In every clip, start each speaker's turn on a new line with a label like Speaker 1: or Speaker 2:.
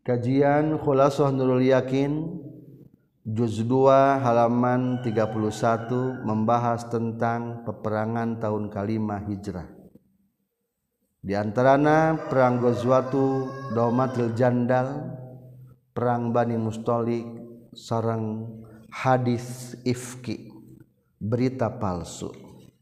Speaker 1: Kajian Khulasah Nurul Yakin Juz 2 halaman 31 membahas tentang peperangan tahun kelima Hijrah. Di antaranya perang Ghazwatu Daumatil Jandal, perang Bani Mustalik, sareng hadis ifki, berita palsu.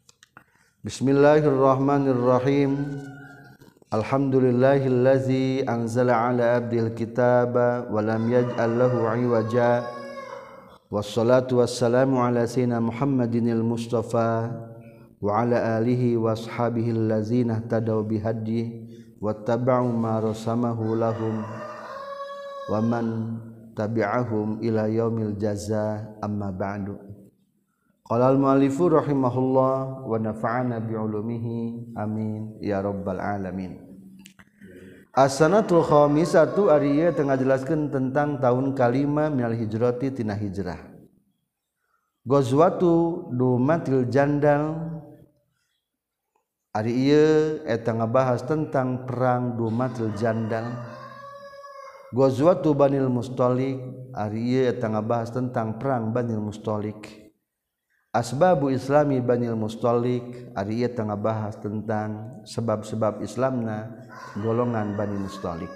Speaker 1: Bismillahirrahmanirrahim. Alhamdulillahillazi anzala ala abdil kitaba wa lam yaj'al lahu 'iwaja. Wassalatu wassalamu ala sayyidina Muhammadinil Mustafa wa ala alihi washabihi allazina ihtadaw bihadyihi wattaba'u ma rasamahu lahum wa man tabi'ahum ila yaumil jazaa amma ba'du. Qala al-mu'allifu rahimahullah wa nafa'ana bi'ulumihi amin ya rabbal alamin. As-sanatul khamisatu ari ieu teu ngajelaskeun tentang tahun kalima minal hijrati tina hijrah. Ghazwatu Daumatil Jandal ari ieu eta ngabahas tentang perang Daumatil Jandal. Ghazwatu Banil Mustalik ari ieu eta ngabahas tentang perang Banil Mustalik. Asbabu Islami Banil Mustalik ari ieu tengah bahas tentang sebab-sebab Islamna golongan Bani Mustalik.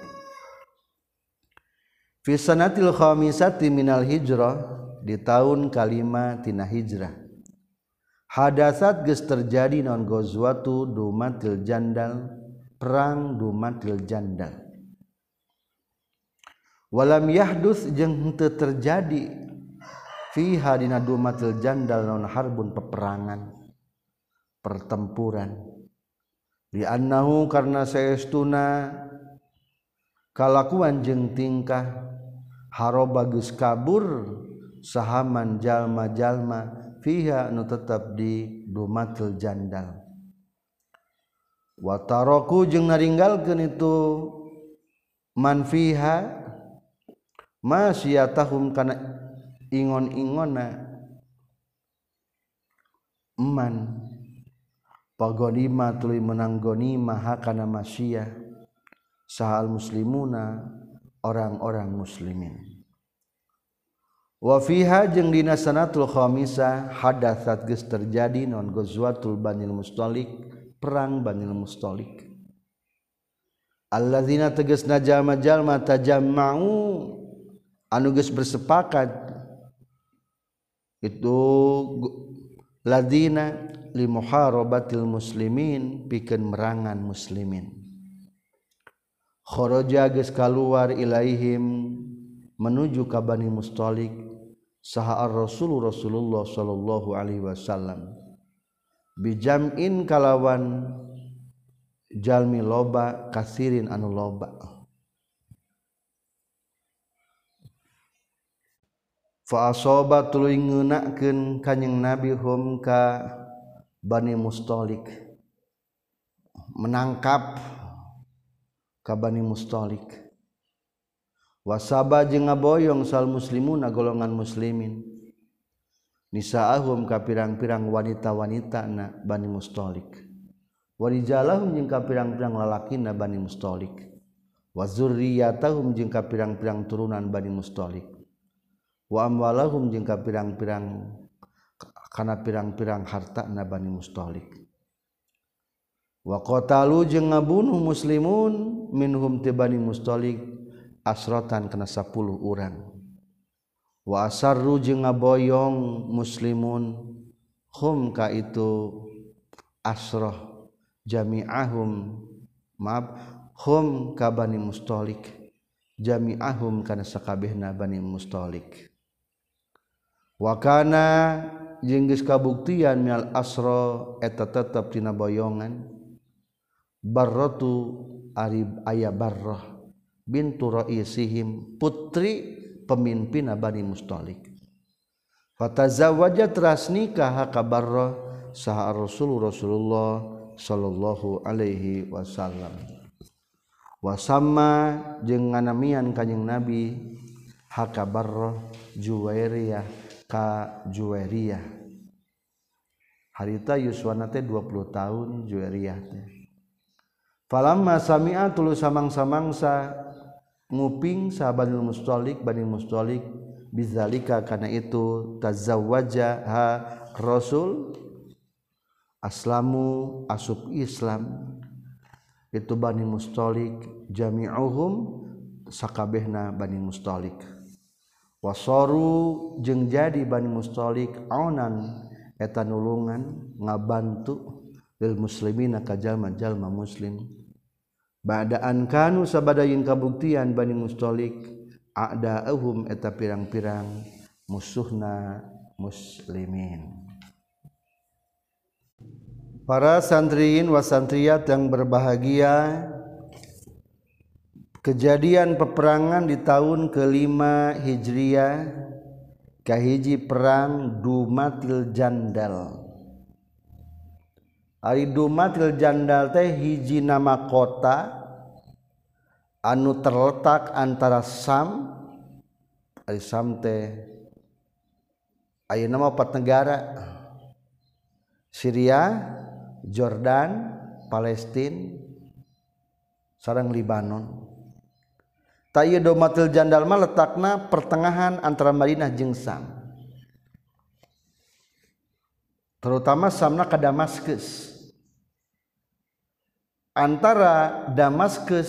Speaker 1: Fi sanatil khamisati minal hijrah, di tahun kalima tina hijrah. Hadasat geus terjadi naon Ghazwatu Daumatil Jandal, perang Daumatil Jandal. Walam yahdus jeung teu terjadi fiha dina Daumatil Jandal naon harbun peperangan, pertempuran. Li annahu karna saestuna kalakuan jeung tingkah haroba geus kabur sahaman jalma-jalma fiha anu tetep di Daumatil Jandal. Wa taraku jeung naringgalkeun itu man fiha masyatahum kana ingon-ingona eman pagonima tuluy menang gonima hakana masyiyah sahal muslimuna orang-orang muslimin. Wa fiha jeung dina sanatul khamisah hadatsat geus terjadi naon Ghazwatul Banil Mustalik, perang Banil Mustalik. Alladzina tegasna jalma-jalma tajamma'u anu geus bersepakat itu ladina li muharabatil muslimin pikeun merangan muslimin. Kharaja geus kaluar ilaihim menuju ka Bani Mustalik saha Rasulullah sallallahu alaihi wasallam bijam'in kalawan jalmi loba kasirin anu loba. Fa asaba tuluy ngeunakeun kanjing Nabi hum ka Bani Mustalik, menangkap ka Bani Mustalik. Wasaba jeung ngaboyong sal muslimuna golongan muslimin nisaahum ka pirang-pirang wanita-wanitana Bani Mustalik, warijalahum jeung ka pirang-pirang lalakina Bani Mustalik, wa zurriyatahum jeung ka pirang-pirang turunan Bani Mustalik, wa amwalahum jeung ka pirang-pirang kana pirang-pirang hartana Bani Mustalik. Wa qatalu jeung ngabunuh muslimun minhum ti Bani Mustalik asratan kana 10 urang. Wa asarru jeung ngaboyong muslimun hum ka itu asrah jami'ahum hum ka Bani Mustalik jami'ahum kana sakabehna Bani Mustalik. Wa kana jeung geus kabuktian minal asra eta tetep tina boyongan Barratu ari aya Barrah bintu raisihim putri pemimpinna Bani Mustalik. Fatazawwajat ras nikah ka Barrah saha Rasulullah sallallahu alaihi wasallam. Wasamma jeung nganamian kanjing Nabi haka Barrah Juwairiyah ka Juwairiyah. Harita yuswana teh 20 tahun Juwairiyah teh. Falamma sami'a tulu samang-samangsa nguping sahabat Bani Mustalik bizalika karena itu tazawwaja ha Rasul aslamu asub Islam itu Bani Mustalik jami'uhum sakabehna Bani Mustalik wasoru jeung jadi Bani Mustalik aunan eta nulungan ngabantu lil muslimina ka jalma-jalma muslim ba'daan kanu sabadayin kabuktian Bani Mustalik a'da'uhum eta pirang-pirang musuhna muslimin. Para santriin wa santriyat yang berbahagia, kejadian peperangan di tahun ke-5 Hijriah kahiji perang Dumatil Jandal. Ari Dumatil Jandal teh hiji nama kota anu terletak antara Sam, ari Sam teh aya nama 4 negara, Syria, Jordan, Palestina, sareng Libanon. Ta ieu Dumatil Jandal mah letakna pertengahan antara Madinah jeung Sam. Terutama Samna ka Damaskus. Antara Damaskus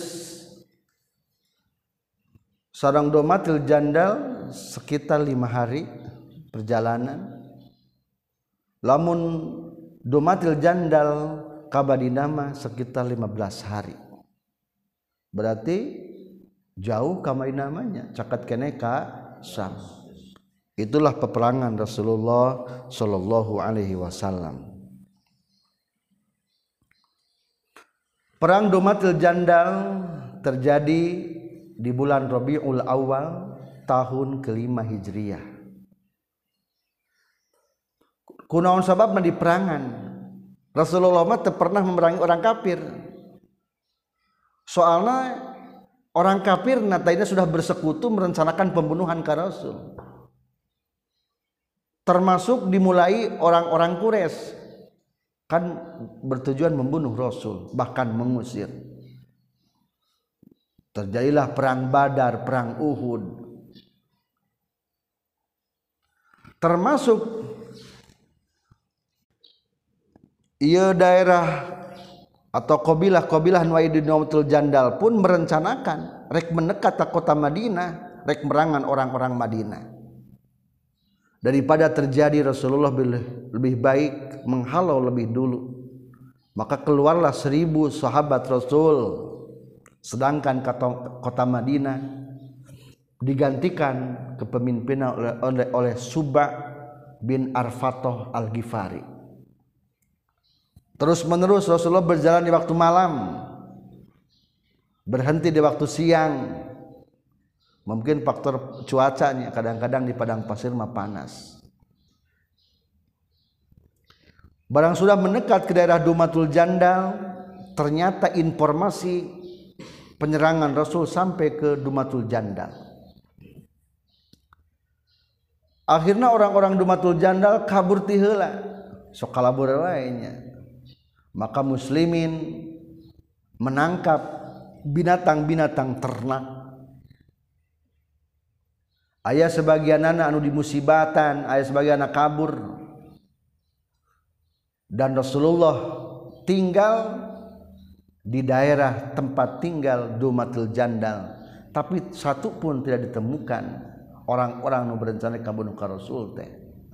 Speaker 1: sareng Dumatil Jandal sekitar 5 hari perjalanan. Lamun Dumatil Jandal ka Madinah mah sekitar 15 hari. Berarti jauh ka Madinah namanya, caket kene ka Sam. Itulah peperangan Rasulullah sallallahu alaihi wasallam. Perang Dumatil Jandal terjadi di bulan Rabiul Awal tahun ke-5 Hijriah. Kunaon sabab di perangan Rasulullah mah teu pernah memerangi orang kafir. Soalnya orang kafir nataina sudah bersekutu merencanakan pembunuhan ke Rasul. Termasuk dimulai orang-orang Quraisy kan bertujuan membunuh Rasul, bahkan mengusir. Terjadilah perang Badar, perang Uhud. Termasuk ieu daerah atau kabilah-kabilah Dumatil Jandal pun merencanakan rek mendekat ke kota Madinah, rek merangan orang-orang Madinah. Daripada terjadi Rasulullah lebih baik menghalau lebih dulu. Maka keluarlah 1000 sahabat Rasul, sedangkan kota Madinah digantikan kepemimpinan oleh Subba bin Arfatoh Al-Ghifari. Terus menerus Rasulullah berjalan di waktu malam, berhenti di waktu siang. Mungkin faktor cuacanya, kadang-kadang di padang pasir mah panas. Barang sudah mendekat ke daerah Dumatul Jandal, ternyata informasi penyerangan Rasul sampai ke Dumatul Jandal. Akhirnya orang-orang Dumatul Jandal kabur ti heula, sok kalabur wae nya. Maka muslimin menangkap binatang-binatang ternak. Aya sebagian anak anu dimusibatan, aya sebagian anak kabur. Dan Rasulullah tinggal di daerah tempat tinggal Dumatil Jandal, tapi satu pun tidak ditemukan orang-orang anu berencana kabunuh ka Rasul teh.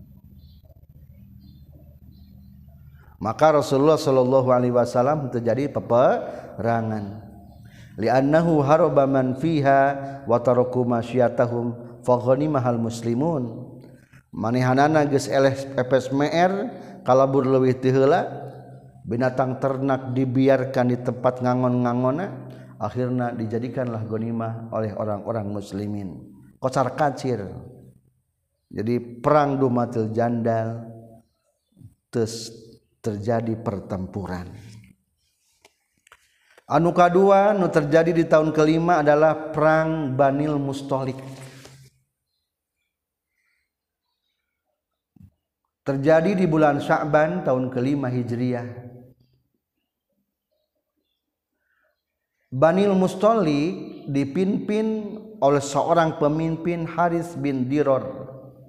Speaker 1: Maka Rasulullah sallallahu alaihi wasallam terjadi peperangan. Li'annahu haraba man fiha wa taraku masyatahum fa ghanimahal muslimun. Manehanana geus eleh epes meer kalabur leuwih teu heula, binatang ternak dibiarkan di tempat ngangon-ngangonna, akhirna dijadikanlah ghanimah oleh orang-orang muslimin. Kocar kacir. Jadi perang Dumatil Jandal terjadi pertempuran. Anu kadua nu terjadi di tahun ke-5 adalah perang Banil Mustalik. Terjadi di bulan Sya'ban tahun ke-5 Hijriah. Banil Mustalik dipimpin oleh seorang pemimpin Haris bin Diror.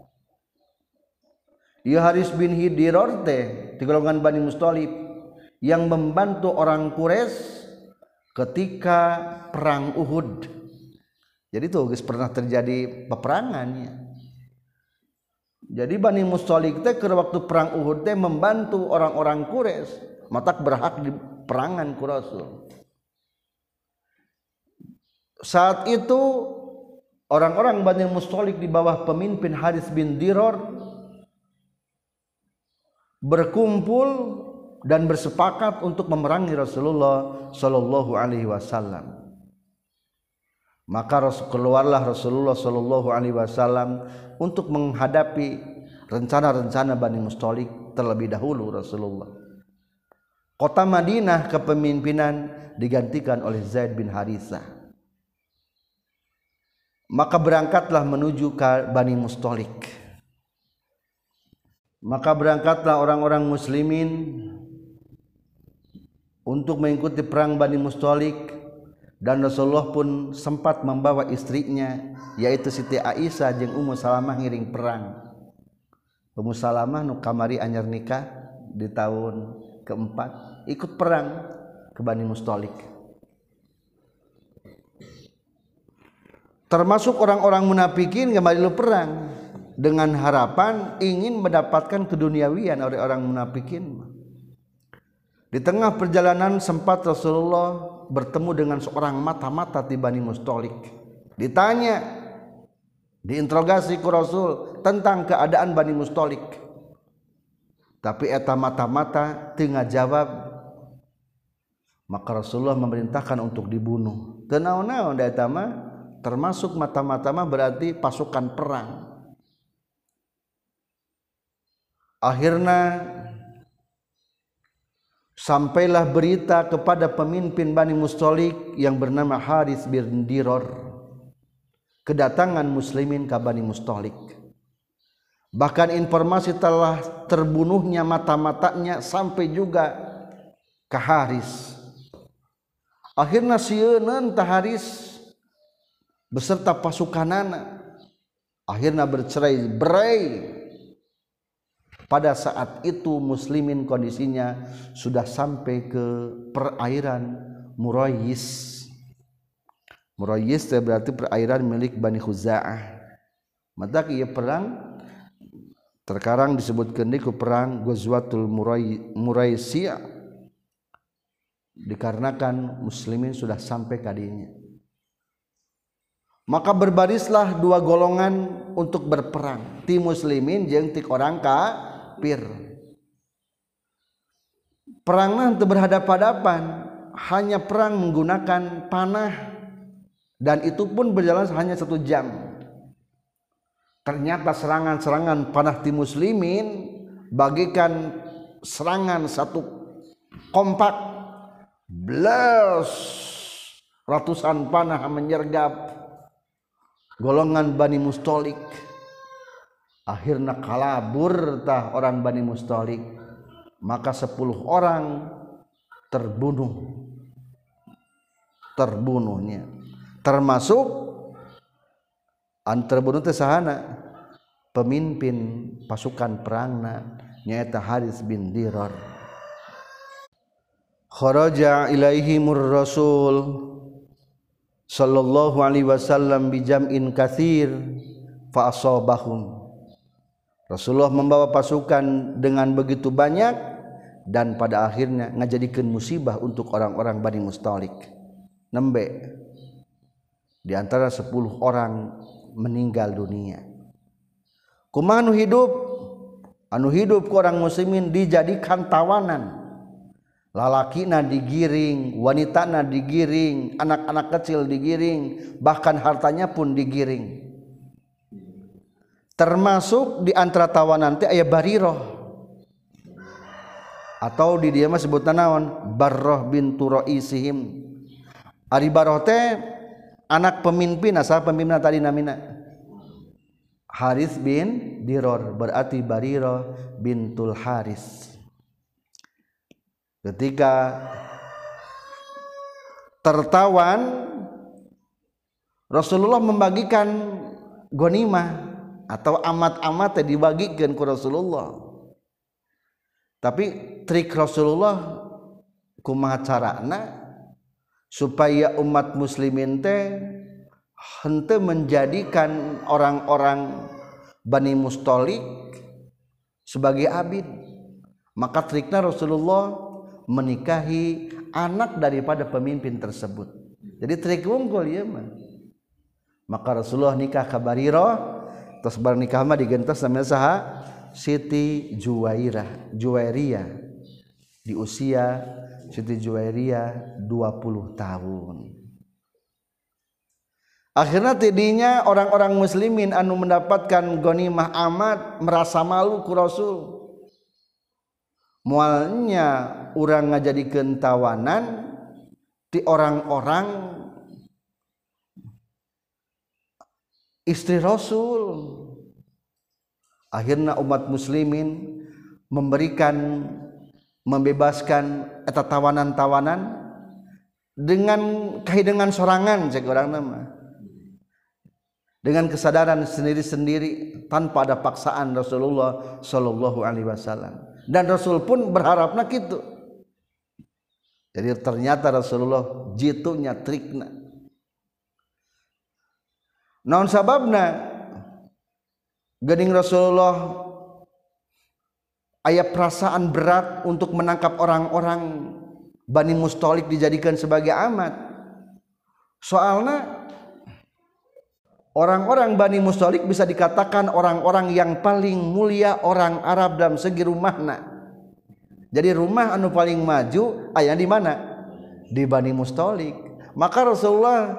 Speaker 1: Ieu Haris bin Diror teh di golongan Bani Musthalib yang membantu orang Quraisy ketika perang Uhud. Jadi tuh geus pernah terjadi peperangannya. Jadi Bani Musthalib teh ke waktu perang Uhud teh membantu orang-orang Quraisy matak berhak di perangan ku Rasul. Saat itu orang-orang Bani Musthalib di bawah pemimpin Haris bin Diror berkumpul dan bersepakat untuk memerangi Rasulullah sallallahu alaihi wasallam. Maka keluarlah Rasulullah sallallahu alaihi wasallam untuk menghadapi rencana-rencana Bani Musthalib terlebih dahulu Rasulullah. Kota Madinah kepemimpinan digantikan oleh Zaid bin Harithah. Maka berangkatlah menuju ke Bani Musthalib. Maka berangkatlah orang-orang muslimin untuk mengikuti perang Bani Musthalib, dan Rasulullah pun sempat membawa istrinya yaitu Siti Aisyah jeung Ummu Salamah ngiring perang. Ummu Salamah nu kamari anyar nikah di tahun keempat ikut perang ke Bani Musthalib. Termasuk orang-orang munafikin kembali lu perang dengan harapan ingin mendapatkan keduniawian oleh orang munafikin. Di tengah perjalanan sempat Rasulullah bertemu dengan seorang mata-mata di Bani Musthalib. Ditanya, diinterogasi ku Rasul tentang keadaan Bani Musthalib. Tapi eta mata-mata teu ngajawab. Maka Rasulullah memerintahkan untuk dibunuh. Teu naon-naon da eta mah termasuk mata-mata mah berarti pasukan perang. Akhirnya sampailah berita kepada pemimpin Bani Musthalib yang bernama Haris bin Diror kedatangan muslimin ke Bani Musthalib. Bahkan informasi telah terbunuhnya mata-matanya sampai juga ke Haris. Akhirnya sieun tah Haris beserta pasukanana akhirnya bercerai-berai. Pada saat itu muslimin kondisinya sudah sampai ke perairan Murayis. Murayis itu berarti perairan milik Bani Khuza'ah. Maka ieu perang terkadang disebutkeun ku perang Ghazwatul Muraisiyah dikarenakan muslimin sudah sampai kadinya. Maka berbarislah dua golongan untuk berperang, ti muslimin jeung ti orang kafir. Perangna teu berhadapan-hadapan, hanya perang menggunakan panah, dan itu pun berjalan hanya 1 jam. Ternyata serangan-serangan panah ti muslimin bagikan serangan satu kompak, blas ratusan panah menyergap golongan Bani Musthalib. Akhirnya kalabur tah orang Bani Musthalib, maka 10 orang terbunuhnya, termasuk terbunuh teh sahana pemimpin pasukan perangna nyaeta Haris bin Diror. Kharaja ilaihimur rasul sallallahu alaihi wasallam bijam'in katsir fa asabahum. Rasulullah membawa pasukan dengan begitu banyak dan pada akhirnya ngajadikeun musibah untuk orang-orang Bani Musthalib. Nembe di antara 10 orang meninggal dunia. Kumaha anu hidup? Anu hidup ku orang muslimin dijadikan tawanan. Lalakina digiring, wanitana digiring, anak-anak kecil digiring, bahkan hartanya pun digiring. Termasuk di antara tawanan teh aya Bariroh, atau di dieu mah sebutna naon? Barroh bintu Raisihim. Ari Barroh teh anak pemimpin, asal pemimpin tadi namina Haris bin Diror, berarti Bariroh bintul Haris. Ketika tertawan Rasulullah membagikan ghanimah atau amat-amat dibagikan ku Rasulullah. Tapi trik Rasulullah kumaha carana supaya umat muslimin teh henteu menjadikan orang-orang Bani Mustalik sebagai abid. Maka triknya Rasulullah menikahi anak daripada pemimpin tersebut. Jadi trik wungkul ya mah. Maka Rasulullah nikah ka Barirah, terus bar nikah mah digentos namanya saha? Siti Juwairiyah. Di usia Siti Juwairiyah 20 tahun. Akhirnya tidinya orang-orang muslimin anu mendapatkan ghanimah amat merasa malu ku Rasul. Mualnya urang ngajadikeun tawanan ti orang-orang istri Rasul. Akhirnya umat muslimin membebaskan eta tawanan-tawanan dengan kahidangan sorangan cek urang nama. Dengan kesadaran sendiri-sendiri tanpa ada paksaan Rasulullah sallallahu alaihi wasallam. Dan Rasul pun berharapna kitu. Jadi ternyata Rasulullah jitunya trikna. Naon sababna? Geuning Rasulullah aya perasaan berat untuk menangkap orang-orang Bani Mustalik dijadikan sebagai amat. Soalna orang-orang Bani Mustalik bisa dikatakan orang-orang yang paling mulia orang Arab dalam segi rumahna. Jadi rumah anu paling maju aya di mana? Di Bani Mustalik. Maka Rasulullah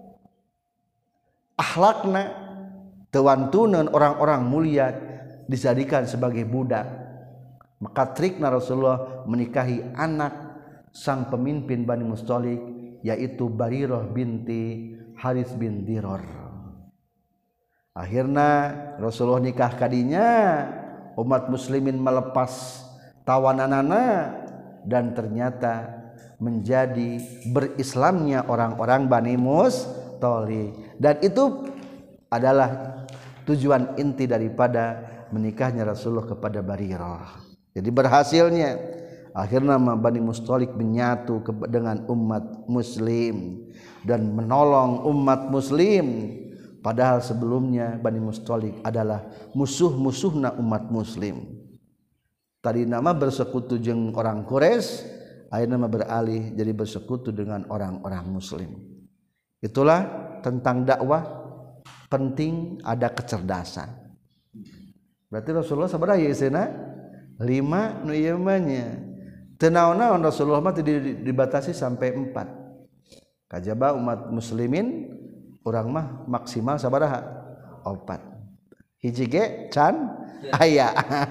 Speaker 1: akhlakna tewantunan orang-orang mulia dijadikan sebagai budak. Maka trikna Rasulullah menikahi anak sang pemimpin Bani Mustalik yaitu Barirah binti Harits bin Diror. Akhirnya Rasulullah nikah kadinya, umat muslimin melepas tawananana dan ternyata menjadi berislamnya orang-orang Bani Mustalik. Dan itu adalah tujuan inti daripada menikahnya Rasulullah kepada Barirah. Jadi berhasilnya akhirnya Bani Mustalik menyatu dengan umat muslim dan menolong umat muslim. Padahal sebelumnya Bani Mustalik adalah musuh-musuhna umat muslim. Tadi nama bersekutu jeung orang Quraisy, akhirnya nama beralih jadi bersekutu dengan orang-orang muslim. Itulah tentang dakwah penting ada kecerdasan. Berarti Rasulullah sabaraha ieu isina? 5 nu ieu mah nya. Teu naon-naon Rasulullah mah dibatasi sampai 4. Kajaba umat muslimin urang mah maksimal sabaraha? 4. Hiji ge can aya.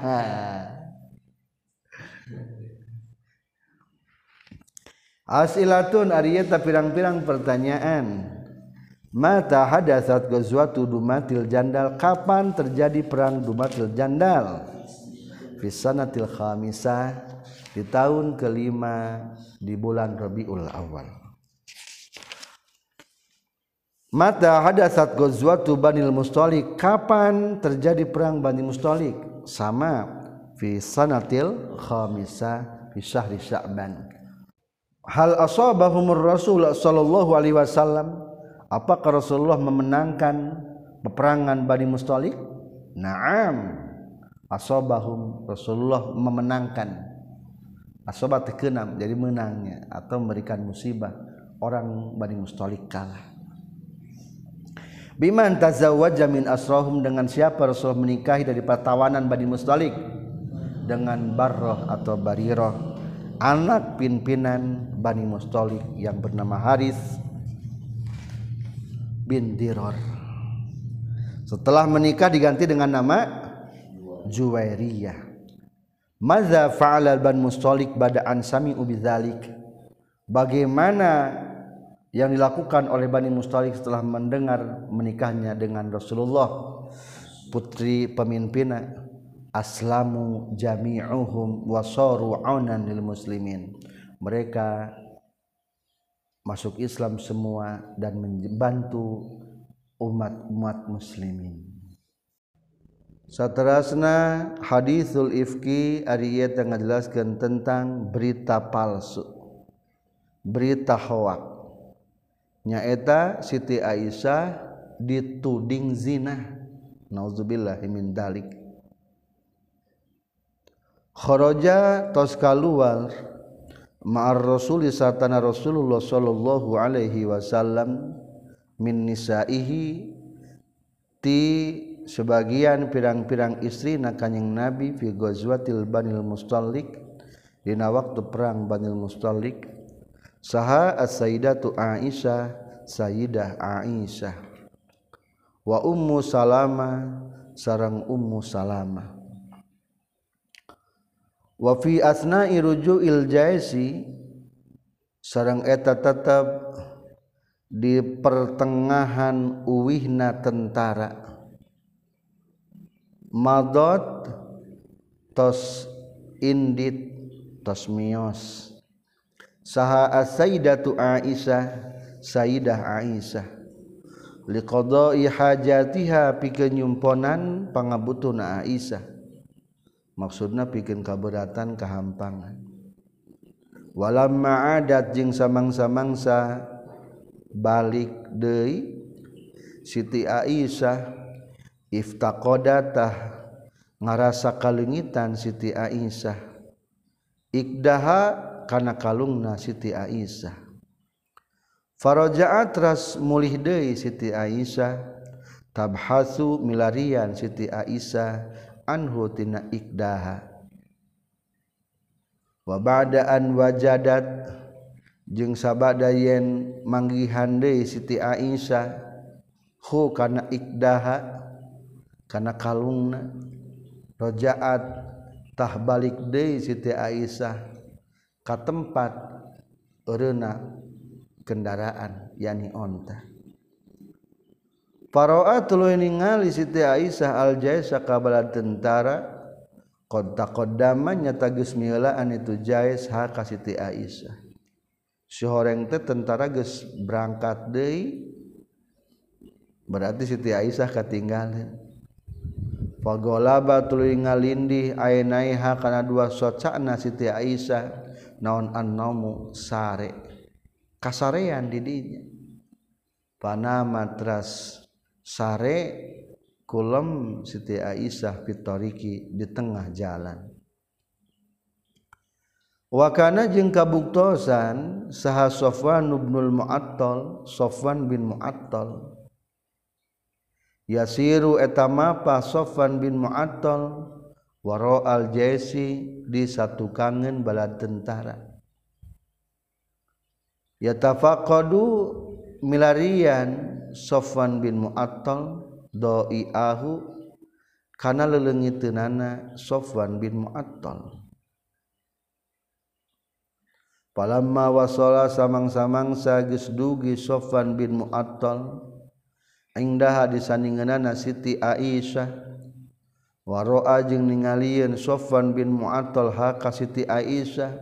Speaker 1: Asilatun ari eta pirang-pirang pertanyaan. Mata hadatsat ghazwatu Dumatil Jandal? Kapan terjadi perang Dumatil Jandal? Fi sanatil khamisah, di tahun kelima di bulan Rabiul Awal. Mata hadatsat ghazwatu Banil Mustalik? Kapan terjadi perang Bani Mustalik? Sama, fi sanatil khamisah fi syahri Sya'ban. Hal asabahumur Rasul sallallahu alaihi wasallam? Apakah Rasulullah memenangkan peperangan Bani Mustalik? Naam. Asabahum, Rasulullah memenangkan. Asabah tekenam, jadi menangnya atau memberikan musibah orang Bani Mustalik kalah. Biman tazawwaja min asrahum? Dengan siapa Rasulullah menikahi daripada tawanan Bani Mustalik? Dengan Barrah atau Barirah, anak pimpinan Bani Mustalik yang bernama Harits bin Diror. Setelah menikah diganti dengan nama Juwairiyah. Madza fa'ala Bani Mustalik bada'an sami'u bidzalik? Bagaimana yang dilakukan oleh Bani Mustalik setelah mendengar menikahnya dengan Rasulullah putri pemimpinnya? Aslamu jami'uhum wa saru aunan lil muslimin. Mereka masuk Islam semua dan membantu umat-umat muslimin. Saterasna haditsul ifki ari ieu teh ngajelaskeun tentang berita palsu, berita hoak. Nyaeta Siti Aisyah dituding zina. Nauzubillahi min dzalik. Kharaja tos kaluar ma'ar rasuli satana Rasulullah sallallahu alaihi wasallam min nisaihi ti sebagian pirang-pirang istri na Kanjeng Nabi fi ghazwatil Banil Mustalik dina waktu perang Banil Mustalik saha as-sayyidatu Aisyah Sayyidah Aisyah wa Ummu Salamah sareng Ummu Salamah wa fi asna'i ruju'il jaisi sareng eta tetep di pertengahan uwihna tentara madot tos indit tos mios saha as-sayyidatu Aisyah Sayyidah Aisyah liqada'i hajatiha pikeun nyumponan pangabutuhna Aisyah maksudna pikeun kaberatan kahampangan walamma adat jeung samangsa-mangsa balik deui Siti Aisyah iftaqadatah ngarasa kalengitan Siti Aisyah ikdaha kana kalungna Siti Aisyah faraja'at ras mulih deui Siti Aisyah tabhasu milarian Siti Aisyah anhu tina ikdaha wa ba'da an wajadat jeung sabada yen manggihan deui Siti Aisyah hu kana ikdaha kana kalungna rojaat tah balik deui Siti Aisyah ka tempat eureuna kendaraan yani onta Paroa tuluy ningali Siti Aisyah al-Jaisa ka balad tentara qad taqaddama nyata geus miheulaan itu Jais ha ka Siti Aisyah si horeng teh tentara geus berangkat deui berarti Siti Aisyah katinggalan fagolaba tuluy ngalindih ainaiha kana dua socana Siti Aisyah naon an-naumu sare kasarean di dinya panama tras sare kulem Siti Aisyah fitoriki di tengah jalan wa kana jeung kabuktosan saha Sofwan ibnul Mu'attal Sofwan bin Mu'attal yasiru etamapa Sofwan bin Mu'attal waro al-Jaisi di satu kangen balad tentara yatafaqadu milarian Sofwan bin Mu'attal doi'ahu kana leuleungiteunana Sofwan bin Mu'attal palamma wasala samang-samangsa geus dugi Sofwan bin Mu'attal indaha disandingeunana Siti Aisyah wa ra'a jeung ningalieun Sofwan bin Mu'attal ha ka Siti Aisyah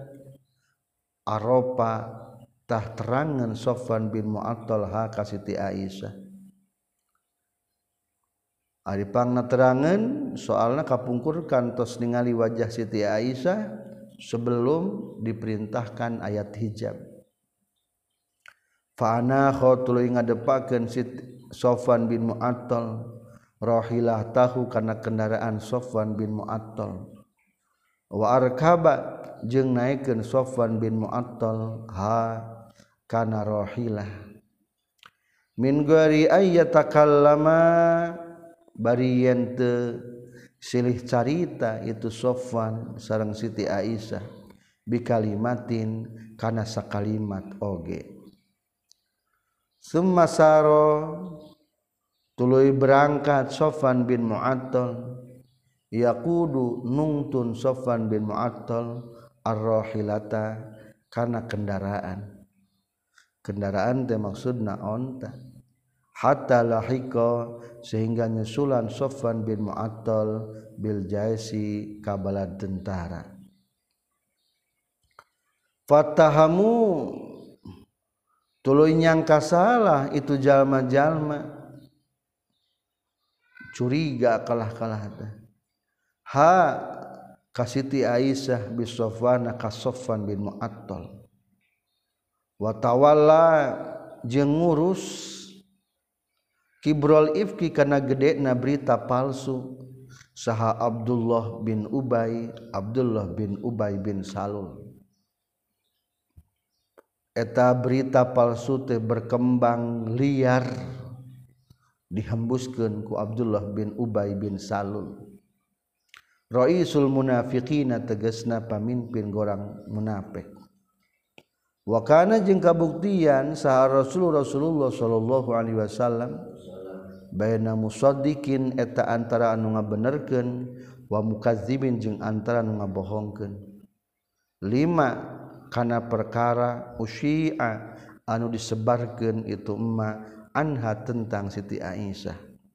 Speaker 1: aropa tah terangan Sofwan bin Mu'attal ha ka Siti Aisyah ari pangna terangan soalna kapungkurkan tos ningali wajah Siti Aisyah sebelum diperintahkan ayat hijab fa ana tuluy ngadepakeun Sofwan bin Mu'attal rahilah tahu kana kendaraan Sofwan bin Mu'attal wa arkaba jeung naikeun Sofwan bin Mu'attal ha kana rahilah min ghairi ayyatakallama bari yen teu silih carita itu Sofwan sareng Siti Aisyah bi kalimatin kana sakalimat oge summa saro tuluy berangkat Sofwan bin Mu'attal yaqudu nungtun Sofwan bin Mu'attal ar-rahilata kana kendaraan teh maksudna onta hatta lahiqa sehingga nyusulan Sofwan bin Mu'attal bil Jaisi ka balad tentara fatahamu tuluy nyangka salah itu jalma-jalma curiga kalah-kalah teh ha ka Siti Aisyah bi Sofwan ka Sofwan bin Mu'attal wa tawalla jeung ngurus kibrol ifki kana gedena berita palsu saha Abdullah bin Ubay bin Salul eta berita palsu teh berkembang liar dihembuskeun ku Abdullah bin Ubay bin Salul raisul munafiqina tegasna pamimpin gorang munafik wa kana jeung kabuktian saha Rasulullah sallallahu alaihi wasallam baina musaddiqin eta antara anu ngabenerkeun wa mukadzibin jeung antara anu ngabohongkeun 5 kana perkara usyi'a anu disebarkeun itu emma anha tentang Siti Aisyah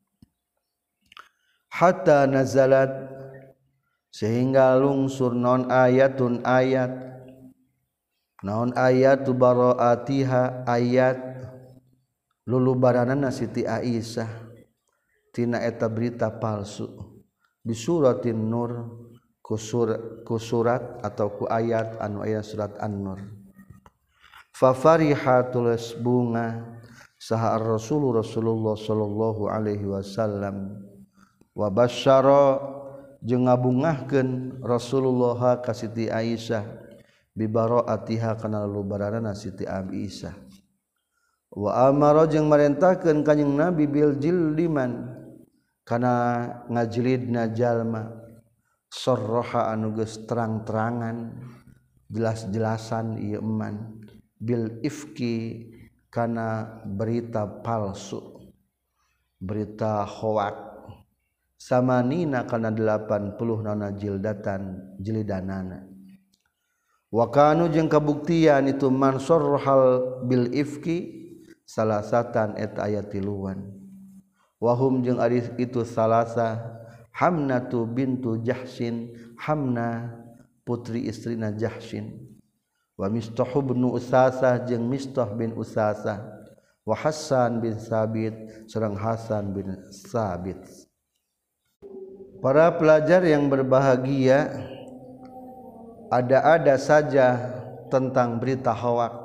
Speaker 1: hatta nazalat sehingga lungsur naon ayatun ayat naon ayatu bara'atiha ayat lulubaranana Siti Aisyah tina eta berita palsu di suratin nur ku surat atau ku ayat anu aya surat An-Nur fa farihatul bunga saha Rasulullah sallallahu alaihi wasallam wa basyara jeung ngabungahkeun Rasulullah ka Siti Aisyah bi bara'atiha kana lubaranana Siti Aisyah wa amara jeung marentahkeun kanjing Nabi bil jildiman kana ngajlidna jalma sarraha anu geus terang-terangan jelas-jelasan ieu eman bil ifki kana berita palsu berita hoak samanina kana 80 nana jildatan jilidanana wa kanu jeung kabuktian itu mansarhal bil ifki salasatan eta aya tiluan wahum jeung ari itu salasa Hamnatu bintu Jahsyin Hamna putri istrina Jahsyin wa Mistah bin Usasah jeung Mistah bin Usasah wa Hasan bin Sabit sareng Hasan bin Sabit. Para pelajar yang berbahagia, ada-ada saja tentang berita hoak.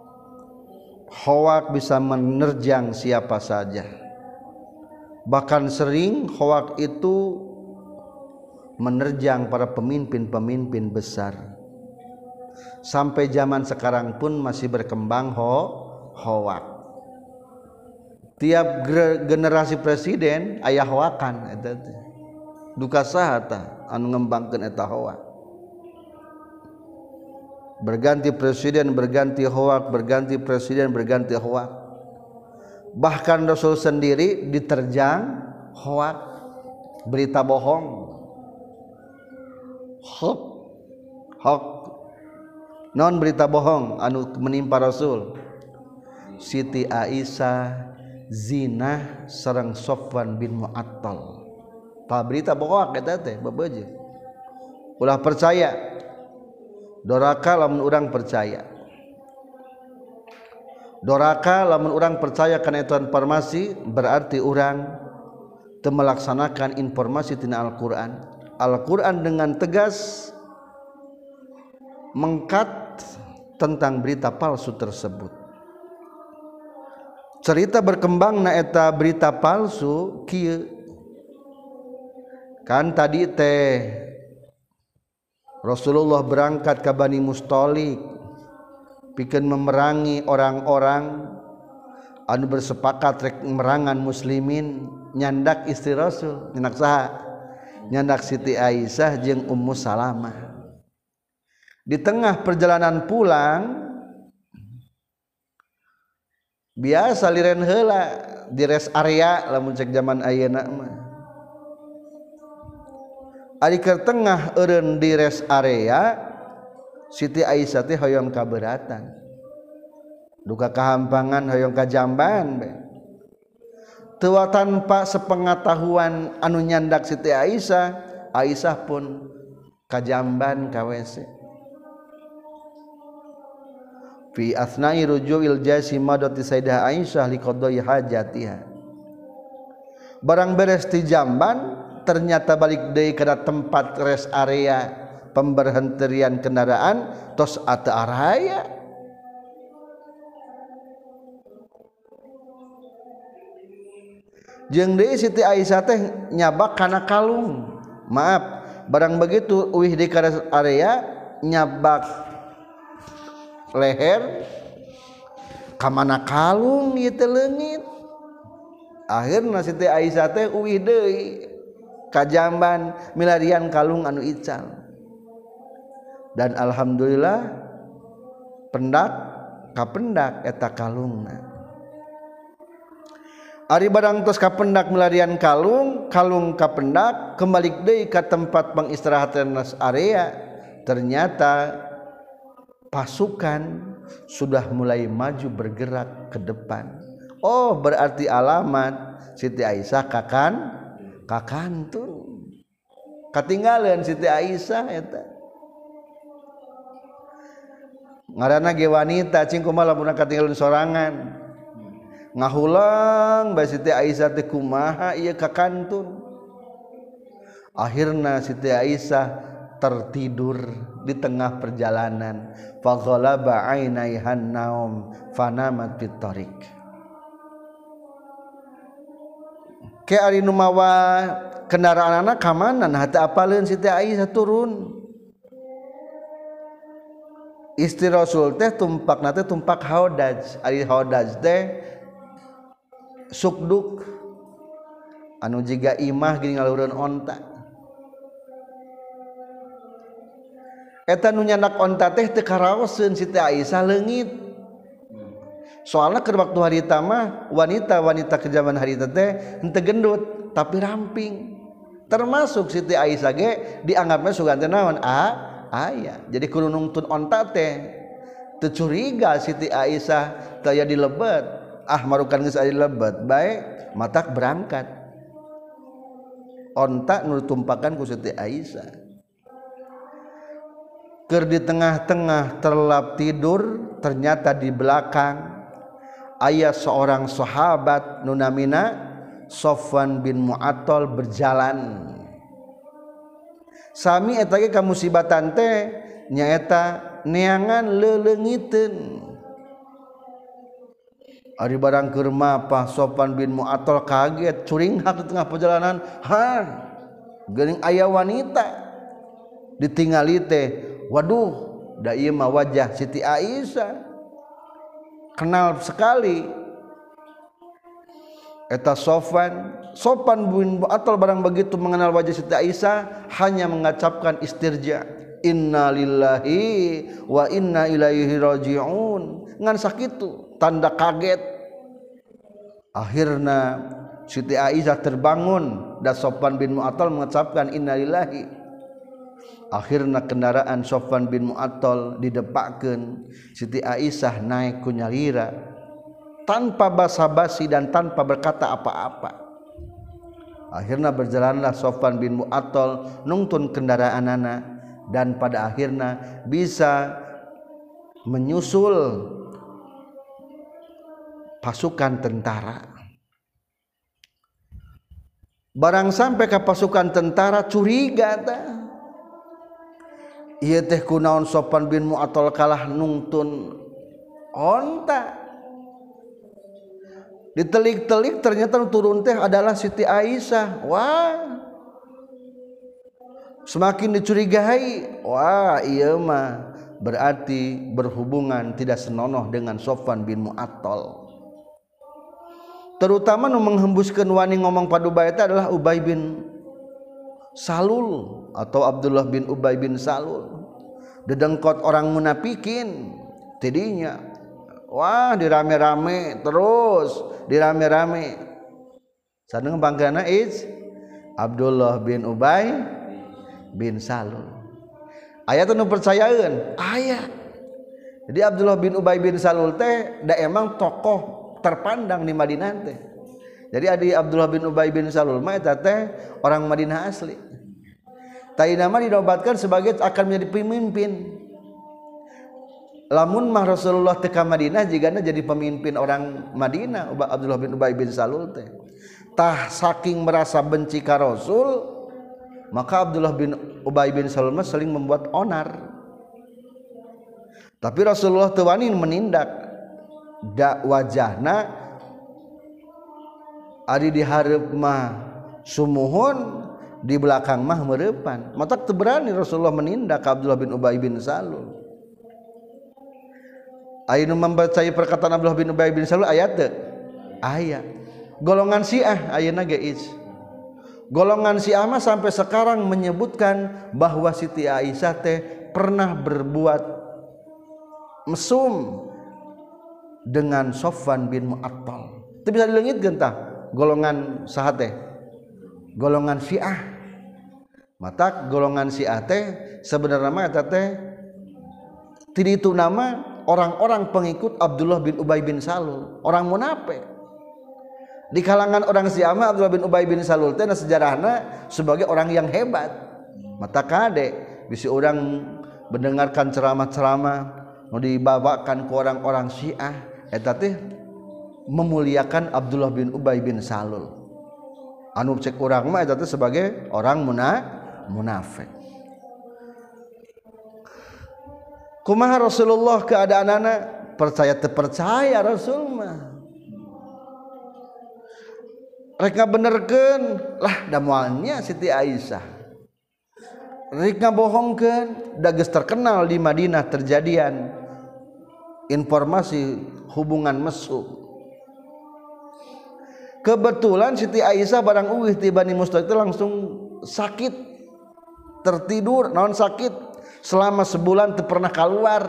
Speaker 1: Hoak bisa menerjang siapa saja. Bahkan sering hoak itu menerjang para pemimpin-pemimpin besar. Sampai zaman sekarang pun masih berkembang hoak. Tiap generasi presiden aya hoakan eta teh. Duka saha tah anu ngembangkeun eta hoak. Berganti presiden berganti hoak, berganti presiden berganti hoak. Bahkan Rasul sendiri diterjang hoak, berita bohong, hoak non berita bohong anu menimpa Rasul. Siti Aisyah zina sareng Sofwan bin Mu'attal. Pa berita bohong eta teh bebeuje. Ulah percaya. Doraka lamun urang percaya. Doraka lamun urang percaya kana eta informasi berarti urang teu melaksanakan informasi tina Al-Qur'an. Al-Qur'an dengan tegas mengkat tentang berita palsu tersebut. Cerita berkembangna eta berita palsu kieu. Kan tadi teh Rasulullah berangkat ke Bani Mustalik pikeun memerangi orang-orang anu bersepakat rek merangan muslimin nyandak istri Rasul nyandak saha nyandak Siti Aisyah jeung Ummu Salamah. Di tengah perjalanan pulang biasa liren heula di rest area lamun cek zaman ayeuna mah ari keur tengah eureun di rest area Siti Aisyah teh hoyong kaberatan duka kahampangan hoyong kajamban be teu tanpa sepengetahuan anu nyandak Siti Aisyah pun kajamban ka WC fi asna'i ruju'il jasimadati Sayyidah Aisyah liqadai hajatiha barang beres di jamban ternyata balik deui kana tempat rest area pemberhentian kendaraan tos ate araya. Jeung deui Siti Aisyah teh nyabak kana kalung. Maaf, barang begitu uih di rest area nyabak leher ka mana kalung ieu teh leungit. Akhirna Siti Aisyah teh uih deui ka jamban milarian kalung anu ical. Dan alhamdulillah pendak kapendak eta kalungna. Ari barang tos kapendak milarian kalung, kalung kapendak kembali deui ka tempat pengistirahatan area. Ternyata pasukan sudah mulai maju bergerak ke depan. Oh, berarti alamat Siti Aisyah kakantun. Katinggalan Siti Aisyah eta. Ngaranna ge wanita cing kumaha lamun katinggalan sorangan. Ngahulang bae Siti Aisyah teh kumaha ieu kakantun. Akhirna Siti Aisyah tertidur di tengah perjalanan. Fa ghalaba ainaihan naum fanamat fit tariq. Ke ari nu mawa kendaraanna ka mana nah teu apaleun Siti Aisyah turun. Istri Rasul teh tumpakna teh tumpak haudaj. Ari haudaj teh sukduk anu jiga imah gini ngalureun onta. Eta nu nyandak onta teh teu karaoseun Siti Aisyah leungit. Soalna keur waktu harita mah wanita-wanita ke zaman harita teh henteu gendut tapi ramping. Termasuk Siti Aisyah ge dianggapna sugan teh naon? Aya. Jadi kudu nungtun onta teh teu curiga Siti Aisyah teu aya di lebet. Marukan geus aya di lebet bae matak berangkat. Onta nu ditumpakan ku Siti Aisyah. Keur di tengah-tengah terlelap tidur, ternyata di belakang aya seorang sahabat nu namina Sofwan bin Mu'attal berjalan. Sami eta ge kamusibatan teh nyaeta neangan leulengiteun. Ari barang keur mapah Sofwan bin Mu'attal kaget curinghak di tengah perjalanan. Geuning aya wanita ditingali teh. Waduh, da ieu mah wajah Siti Aisyah. Kenal sekali. Eta Sofwan bin Mu'attal barang begitu mengenal wajah Siti Aisyah hanya mengucapkan istirja. Inna lillahi wa inna ilaihi raji'un. Ngan sakitu tanda kaget. Akhirna Siti Aisyah terbangun dan Sofwan bin Mu'attal mengucapkan inna lillahi. Akhirna kendaraan Sofwan bin Mu'attal didepakkeun. Siti Aisyah naik ku nyalira tanpa basa-basi dan tanpa berkata apa-apa. Akhirna berjalanlah Sofwan bin Mu'attal nungtun kendaraanana dan pada akhirna bisa menyusul pasukan tentara. Barang sampai ke pasukan tentara curiga tah. Ieu teh kunaon Sofwan bin Mu'attal kalah nungtun onta. Ditelik-telik ternyata turun teh adalah Siti Aisyah. Wah. Semakin dicurigai, wah ieu mah berarti berhubungan tidak senonoh dengan Sofwan bin Mu'attal. Terutama nu menghembuskeun wani ngomong paduba eta adalah Ubay bin Salul atau Abdullah bin Ubay bin Salul. Dedengkot orang munafikin tidinya. Wah dirame-rame terus dirame-rame. Sadeung panggana Abdullah bin Ubay bin Salul. Aya teh nu percayaeun? Aya. Jadi Abdullah bin Ubay bin Salul teh da emang tokoh terpandang di Madinah teh. Jadi adi Abdullah bin Ubay bin Salul mah eta teh orang Madinah asli. Tai nama dinobatkan sebagai akan menjadi pemimpin. Lamun mah Rasulullah teh ka Madinah jigana jadi pemimpin orang Madinah Abdullah bin Ubay bin Salul teh. tah saking merasa benci ka Rasul, maka Abdullah bin Ubay bin Salul saling membuat onar. Tapi Rasulullah teu wani menindak, da wajahna ari di hareup mah sumuhun, di belakang mah mereupan. Matak teu berani Rasulullah menindak Abdullah bin Ubay bin Salul. Aya nu mempercayai perkataan Abdullah bin Ubay bin Salul aya teu? Aya. Golongan Syiah ayeuna geus. Golongan Syiah mah sampai sekarang menyebutkan bahwa Siti Aisyah teh pernah berbuat mesum dengan Sofwan bin Mu'attal. Teu bisa dileungitkeun tah golongan saha teh? Golongan Syiah. Mata golongan Syiah teh sebenarnya mah eta teh ti ditu nama orang-orang pengikut Abdullah bin Ubay bin Salul, orang munafik. Di kalangan orang Syiah mah Abdullah bin Ubay bin Salul teh sejarahna sebagai orang yang hebat. Mata kade bisi orang mendengarkan ceramah-ceramah nu dibawakan ke orang-orang Syiah eta teh memuliakan Abdullah bin Ubay bin Salul. Anu cek urang mah eta teh sebagai orang munafik. Kumaha Rasulullah keadaanana? Percaya teu percaya Rasul mah. Rek ngabenerkeun lah da moalnya Siti Aisyah. Rek ngabohongkeun da geus terkenal di Madinah terjadian informasi hubungan mesum. Kebetulan Siti Aisyah barang uwih ti Bani Mustaliq itu langsung sakit, tertidur naon sakit selama sebulan teu pernah keluar.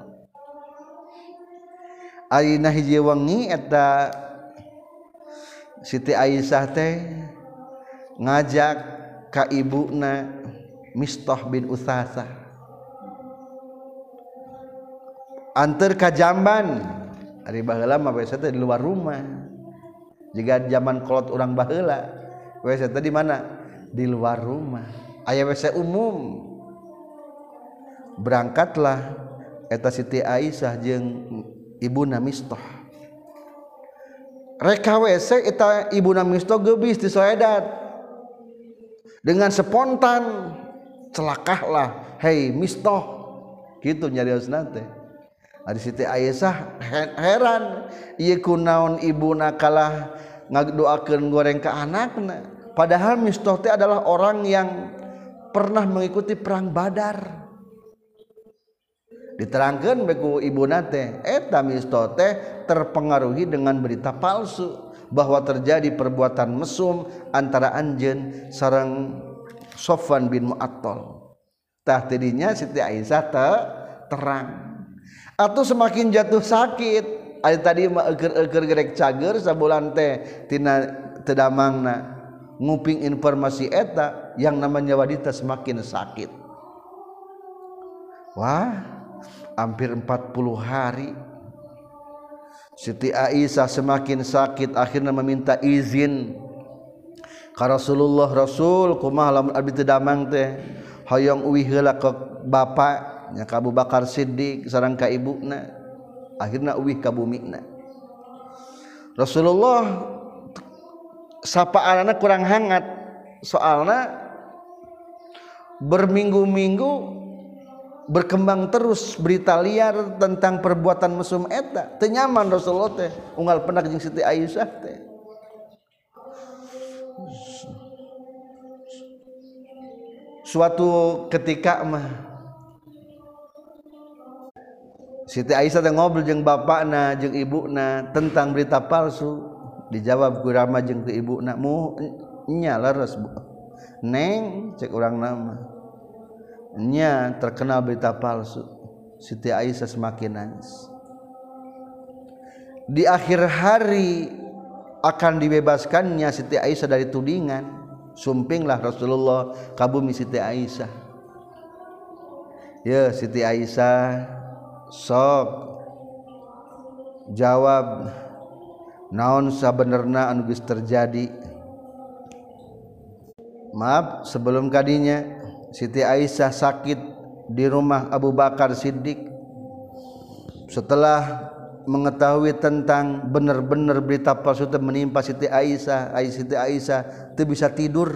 Speaker 1: Ayeuna hiji wengi eta Siti Aisyah teh ngajak ka ibuna Mistah bin Utsasah anteur ka jamban. Ari baheula mah WC teh di luar rumah. Jika zaman kolot urang baheula WC teh di mana? Di luar rumah. Aya WC umum. Berangkatlah eta Siti Aisyah jeung ibuna Mistah. Reka WC eta ibuna Mistah geubis di Soedat. Dengan spontan celakahlah, "Hei Mistah." Kitu nyariosna teh. Ari Siti Aisyah heran, ieu kunaon ibuna kalah ngadoakeun goreng ka anakna. Padahal Mistah teh adalah orang yang pernah mengikuti perang Badar. Diterangkeun beku ibuna teh eta Mistah teh terpengaruhi dengan berita palsu bahwa terjadi perbuatan mesum antara anjeun sareng Sofwan bin Mu'attal. Tah tidinya Siti Aisyah terang. Atuh semakin jatuh sakit. Ari tadi mah eukeur gerek cager sabulan teh tina teu damangna nguping informasi eta yang namanya wanita semakin sakit. Wah, hampir 40 hari Siti Aisyah semakin sakit, akhirnya meminta izin ka Rasulullah. Rasul, kumaha lamun abdi teu damang teh hoyong uwih heula ka bapaknya ka Abu Bakar Siddiq sareng ka ibuna. Akhirna uwih ka bumina. Rasulullah sapaanana kurang hangat, soalna berminggu-minggu berkembang terus berita liar tentang perbuatan mesum eta. Teu nyaman Rasulullah teh unggal pendak jeung Siti Aisyah teh. Suatu ketika mah Siti Aisyah teh ngobrol jeung bapakna jeung ibuna tentang berita palsu. Dijawab ku Rama jeung ku ibuna, "Mu nya leres, Neng," cek urang nama. Nya terkenal berita palsu. Siti Aisyah semakin nangis. Di akhir hari akan dibebaskannya Siti Aisyah dari tudingan. Sumpinglah Rasulullah kabumi Siti Aisyah. Ya Siti Aisyah, sok jawab naon sabenerna anu geus terjadi. Maaf sebelum kadinya Siti Aisyah sakit di rumah Abu Bakar Siddiq. Setelah mengetahui tentang benar-benar berita palsu teh menimpa Siti Aisyah. Siti Aisyah teu bisa tidur,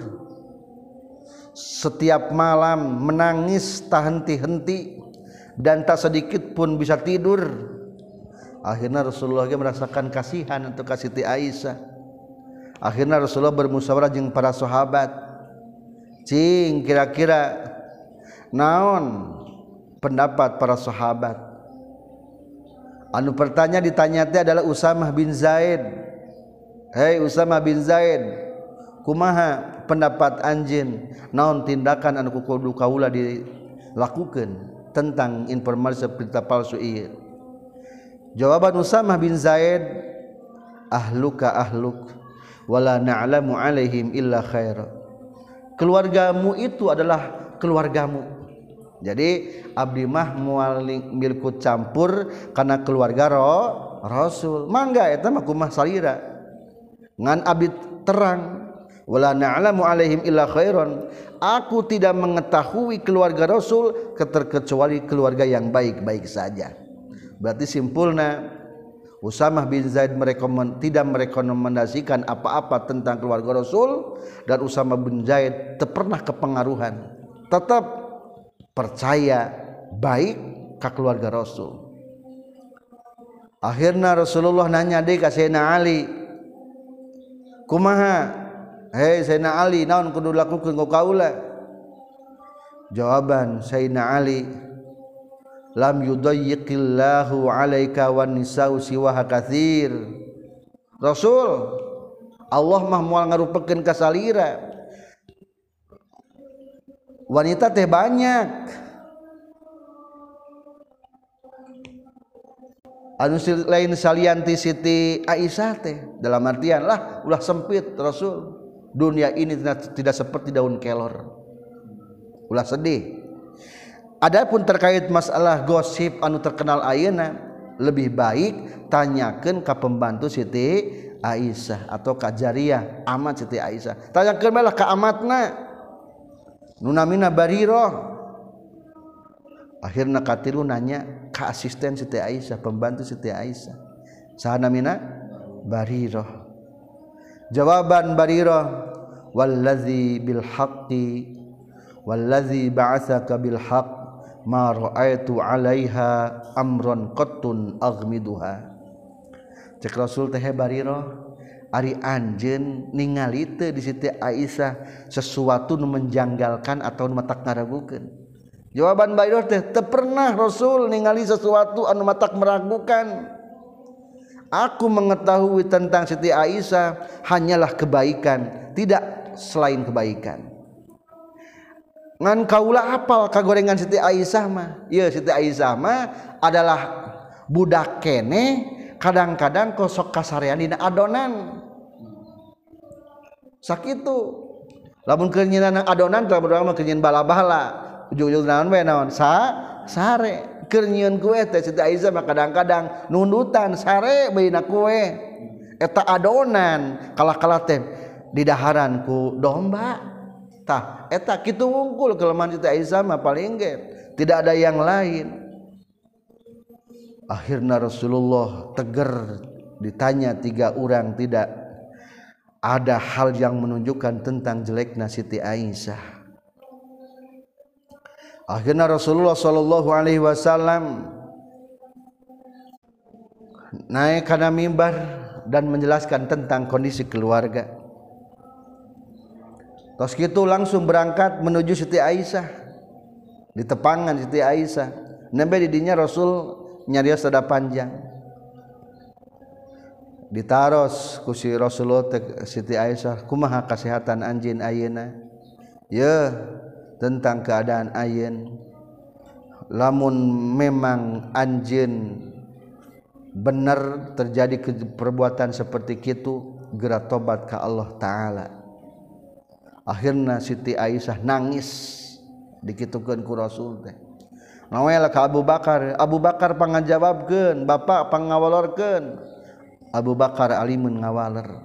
Speaker 1: setiap malam menangis tak henti-henti dan tak sedikit pun bisa tidur. Akhirnya Rasulullah merasakan kasihan untuk Siti Aisyah. Akhirnya Rasulullah bermusyawarah jeung para sahabat, cing kira-kira naon pendapat para sahabat. Anu pertanya ditanya teh adalah Usamah bin Zaid. Hei Usamah bin Zaid, kumaha pendapat anjeun naon tindakan anu kudu kaula dilakukeun tentang informasi berita palsu ieu? Jawaban Usamah bin Zaid, ahluka ahluk wala na'lamu alaihim illa khaira. Keluargamu itu adalah keluargamu. Jadi abdi mah moal milku campur kana keluarga Rasul. Mangga eta mah kumaha salira. Ngan abdi terang, wala na'lamu alaihim illa khairan. Aku tidak mengetahui keluarga Rasul kecuali keluarga yang baik-baik saja. Berarti simpulna Usamah bin Zaid tidak merekomendasikan apa-apa tentang keluarga Rasul, dan Usamah bin Zaid tak pernah kepengaruhan, tetap percaya baik ke keluarga Rasul. Akhirnya Rasulullah nanya deui ka Sayyidina Ali, kumaha hei Sayyidina Ali naon kudu lakukeun ku kaula? Jawaban Sayyidina Ali, lam yudayyiqillahu alaika wan nisa'u siwaha katsir. Rasul, Allah mah moal ngarupekeun ka salira, wanita teh banyak. Anu lain salianti Siti Aisyah teh, dalam artian lah ulah sempit Rasul. Dunia ini tidak seperti daun kelor, ulah sedih. Adapun terkait masalah gosip anu terkenal ayeuna, lebih baik tanyakeun ka pembantu Siti Aisyah atau ka jariyah amat Siti Aisyah. Tanyakeun malah ka amatna nu namina Barirah. Akhirna katilu nanya ka asisten Siti Aisyah, pembantu Siti Aisyah, saha namina Barirah. Jawaban Barirah, wallazi bil haqqi wallazi ba'atsaka bil haqq ma ra'aitu 'alaiha amran qattun aghmiduha. Cek Rasul teh Barirah, ari anjeun ningali teu di Siti Aisyah sesuatu nu menjanggalkan atau nu matak ngaragukeun. Jawaban Barirah teh, teu pernah Rasul ningali sesuatu anu matak meragukan. Aku mengetahui tentang Siti Aisyah hanyalah kebaikan, tidak selain kebaikan. Ngan kaula apal kagorengan Siti Aisyah mah? Ieu Siti Aisyah mah adalah budak kene, kadang-kadang kosok kasarean dina adonan. Sakitu. Lamun keur nyeunana adonan teh urang mah keur nyeun bala-bala. Ujug-ujug naon we naon? Sare. Keur nyieun kue teh Siti Aisyah mah kadang-kadang nundutan sare beuna kue. Eta adonan kalah-kalah teh didaharan ku domba. Tah eta kitu wungkul kelemahan Siti Aisyah mah paling ge, tidak ada yang lain. Akhirnya Rasulullah tegar ditanya 3 orang, tidak ada hal yang menunjukkan tentang jeleknya Siti Aisyah. Akhirnya Rasulullah sallallahu alaihi wasallam naik kana mimbar dan menjelaskan tentang kondisi keluarga. Tos kitu langsung berangkat menuju Siti Aisyah. Di tepangan Siti Aisyah. Nembe di dinya Rasul nyarios sada panjang. Ditaros ku si Rasulullah Siti Aisyah, kumaha kasehatan anjeun ayeuna? Ye, tentang keadaan ayeun. Lamun memang anjeun benar terjadi perbuatan seperti kitu, geura tobat ka Allah taala. Akhirna Siti Aisyah nangis dikitukeun ku Rasul teh. Nawel ka Abu Bakar, Abu Bakar pangajawabkeun, bapak pangawalorkeun. Abu Bakar alimun ngawaler.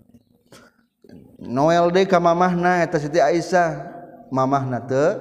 Speaker 1: Noel deui ka mamahna eta Siti Aisyah, mamahna teu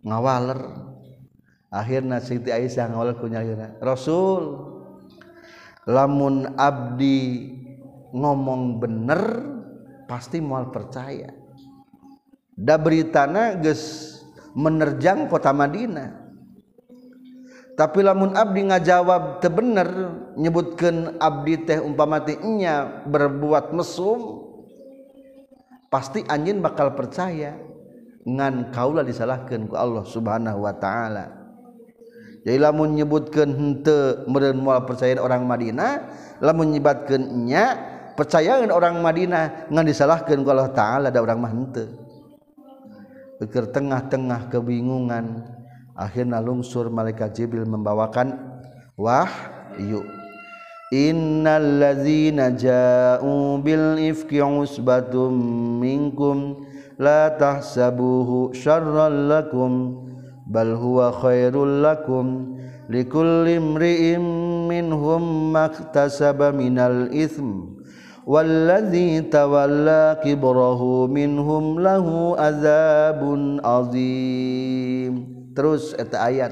Speaker 1: ngawaler. Akhirna Siti Aisyah ngawaler ku nyayeuna, Rasul, lamun abdi ngomong bener pasti moal percaya. Da beritana geus menerjang kota Madinah. Tapi lamun abdi ngajawab teu bener, nyebutkeun abdi teh umpama teh nya berbuat mesum, pasti anjeun bakal percaya ngan kaula disalahkeun ku Allah Subhanahu wa taala. Jadi lamun nyebutkeun henteu meureun moal percaya orang Madinah, lamun nyebatkeun nya percayaeun orang Madinah ngan disalahkeun ku Allah taala da urang mah henteu. Keur tengah-tengah kebingungan, akhirna lungsur malaikat Jibril membawakan wahyu. Innal ladzina ja'u bil ifki usbatum minkum la tahsabuhu syarran lakum bal huwa khairul lakum likulli imri'in minhum maktasaba minal itsm walladzi tawalla kibrahu minhum lahu adzabun azim. Terus eta ayat.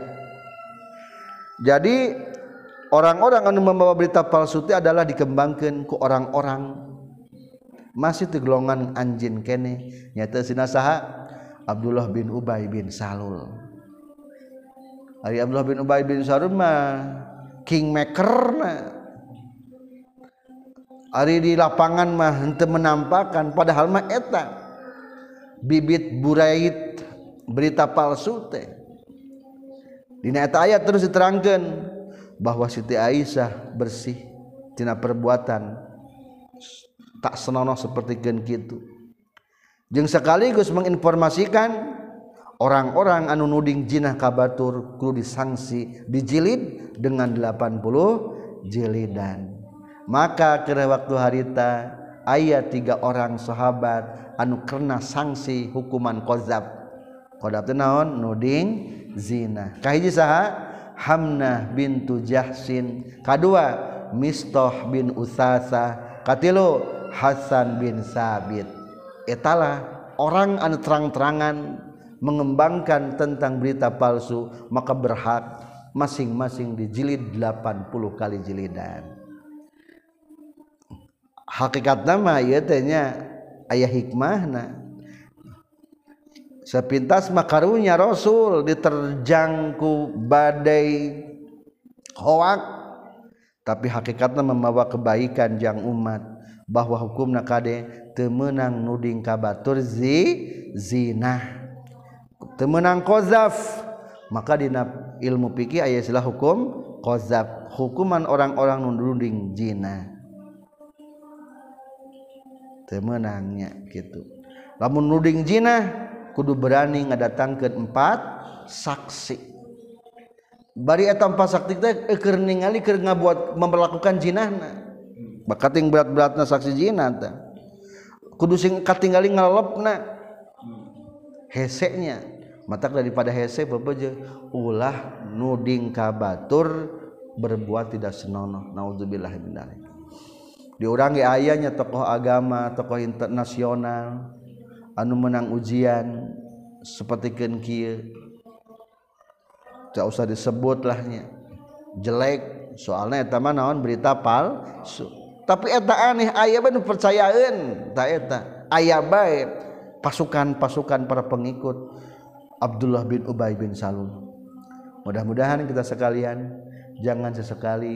Speaker 1: Jadi orang-orang anu membawa berita palsu itu adalah dikembangkeun ku orang-orang masih teu golongan anjeun keneh nya teu sina saha Abdullah bin Ubay bin Salul. Ari Abdullah bin Ubay bin Salul mah kingmakerna. Ari di lapangan mah henteu menampakkan padahal mah eta bibit burait berita palsu teh. Dina eta ayat terus diterangkeun bahwa Siti Aisyah bersih tina perbuatan tak senonoh sapertikeun kitu. Jeung sekaligus menginformasikan orang-orang anu nuding jinah ka batur kudu disangsi dijilid dengan 80 jilidan. Maka kira waktu harita aya 3 orang sahabat anu kena sanksi hukuman qadzab. Qadzab teh naon? Nuding zina. Kahiji saha? Hamnah bintu Jahsin. Kadua Mistah bin Utsasah. Katilu Hasan bin Sabit. Etalah orang anu terang-terangan mengembangkan tentang berita palsu, maka berhak masing-masing dijilid 80 kali jilidan. Hakikatna mah ieu teh nya aya hikmahna. Sepintas makarunya Rasul diterjang ku badai hoak, tapi hakikatna membawa kebaikan jang umat, bahwa hukumna kade teu meunang nuding ka batur zina, teu meunang qadzaf. Maka dina ilmu fikih aya istilah hukum qadzaf, hukuman orang-orang nuding zina. Teu meunangnya kitu. Lamun nuding zina kudu berani ngadatangkeun 4 saksi. Bari eta 4 saksi teh keur ningali keur ngabuat memperlakukan zinahna. Bakating berat-beratna saksi zina teh. Kudu sing katinggali ngalelepna. Hesenya. Matak daripada hese bebeje ulah nuding ka batur berbuat tidak senonoh. Nauzubillah min dzalik. Diurangi ayahnya tokoh agama, tokoh internasional anu menang ujian sapertikeun kieu teu usah disebutlahnya jelek soalna eta mah naon berita palsu. Tapi eta aneh aya bae nu percayaeun ta eta aya bae pasukan-pasukan para pengikut Abdullah bin Ubay bin Salul. Mudah-mudahan kita sekalian jangan sesekali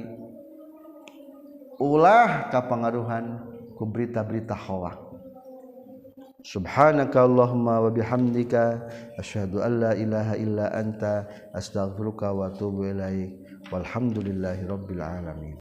Speaker 1: ulah kapangaruhan ku berita-berita hoak. Subhanaka Allahumma wa bihamdika asyhadu an la ilaha illa anta astaghfiruka wa atubu ilaik. Walhamdulillahirabbil alamin.